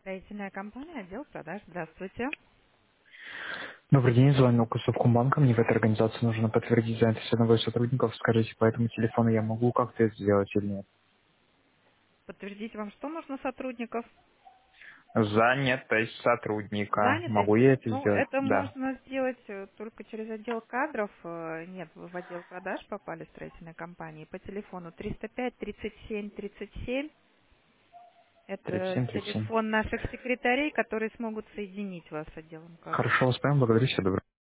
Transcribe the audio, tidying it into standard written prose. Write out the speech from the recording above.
Строительная компания, отдел продаж. Здравствуйте. Добрый день, звоню Совкомбанка. Мне в этой организации нужно подтвердить занятость одного из сотрудников. Скажите, по этому телефону я могу как-то это сделать или нет? Подтвердить вам, что нужно сотрудников? Занятость сотрудника. Занятость? Могу я это Ну, сделать? это Да. можно сделать только через отдел кадров. Нет, вы в отдел продаж попали строительной компании по телефону 305 37 37. Это 3737. телефон наших секретарей, которые смогут соединить вас с отделом кадров. Хорошо, вас понял. Благодарю. Всего доброго.